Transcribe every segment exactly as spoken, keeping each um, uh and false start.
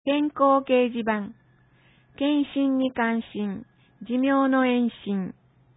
健康掲示板、検診に関心、寿命の延伸、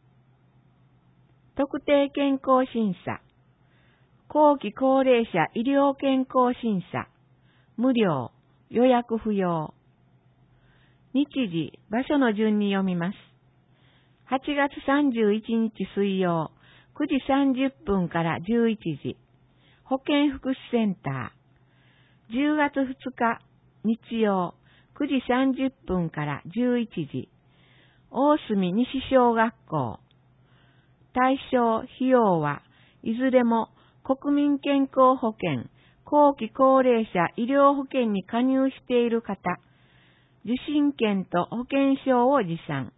特定健康審査、後期高齢者医療健康審査、無料、予約不要。日時、場所の順に読みます。はちがつさんじゅういちにち水曜、くじさんじゅっぷんからじゅういちじ、保健福祉センター。じゅうがつふつか、日曜、くじさんじゅっぷんからじゅういちじ、大隅西小学校。対象費用はいずれも国民健康保険、後期高齢者医療保険に加入している方、受診券と保険証を持参。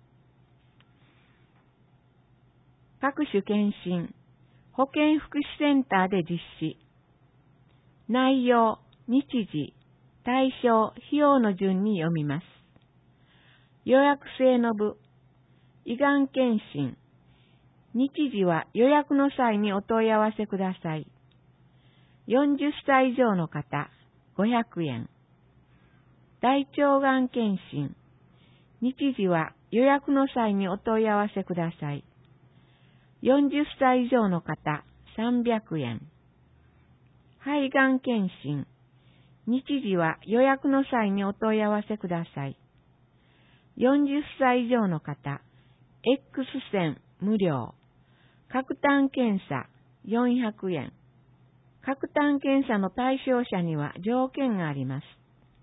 各種検診、保健福祉センターで実施。内容、日時、対象、費用の順に読みます。予約制の部、胃がん検診。日時は予約の際にお問い合わせください。よんじゅっさい以上の方、ごひゃくえん。大腸がん検診。日時は予約の際にお問い合わせください。よんじゅっさい以上の方、さんびゃくえん。肺がん検診。日時は予約の際にお問い合わせください。よんじゅっさい以上の方、X 線無料。核炭検査よんひゃくえん。核炭検査の対象者には条件があります。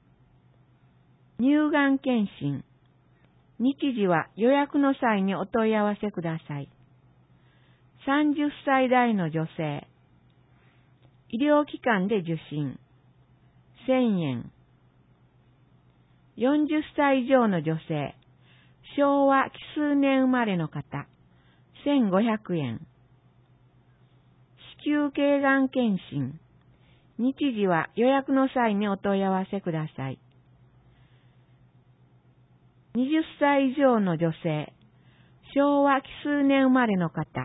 乳がん検診。日時は予約の際にお問い合わせください。さんじゅっさい代の女性。医療機関で受診。せんえん。よんじゅっさい以上の女性。昭和奇数年生まれの方。せんごひゃくえん。子宮頸がん検診。日時は予約の際にお問い合わせください。はたち以上の女性。昭和奇数年生まれの方。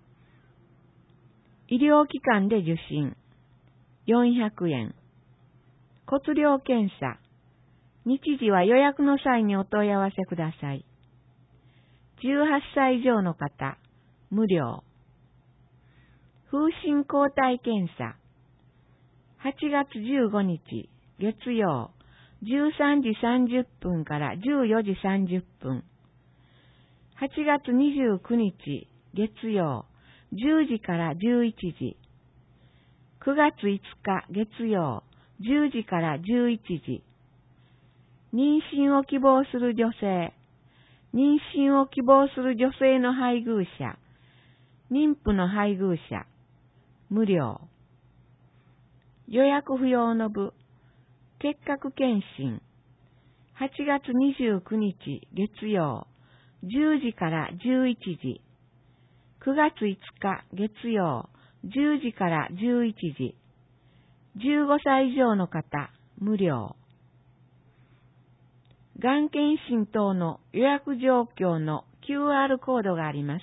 医療機関で受診。よんひゃくえん。骨量検査。日時は予約の際にお問い合わせください。じゅうはっさい以上の方、無料。風疹抗体検査。はちがつじゅうごにち、月曜、じゅうさんじさんじゅっぷんからじゅうよじさんじゅっぷん。はちがつにじゅうくにち、月曜、じゅうじからじゅういちじ。くがついつか、月曜、じゅうじからじゅういちじ。妊娠を希望する女性、妊娠を希望する女性の配偶者、妊婦の配偶者、無料。予約不要の部、結核検診。はちがつにじゅうくにち、月曜、じゅうじからじゅういちじ。くがついつか、月曜、じゅうじからじゅういちじ。じゅうごさい以上の方、無料。がん検診等の予約状況の キューアール コードがあります。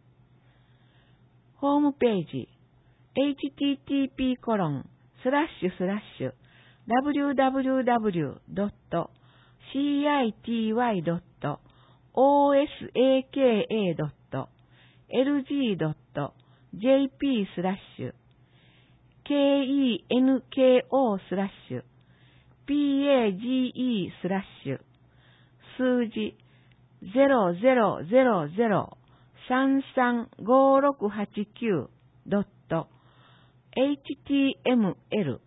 ホームページ、エイチティーティーピーコロンスラッシュスラッシュダブリューダブリューダブリュードットシーアイティーワイドットオーエスエーケーエードットエルジードットジェーピースラッシュケーイーエヌケーオースラッシュピーエージーイースラッシュ数字ゼロゼロゼロゼロさんさんごろくはちきゅうドットエイチティーエムエル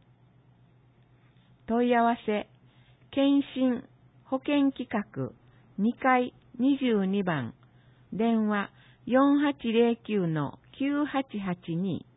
問い合わせ検診保険企画にかいにじゅうにばん電話よんはちゼロきゅうのきゅうはちはちに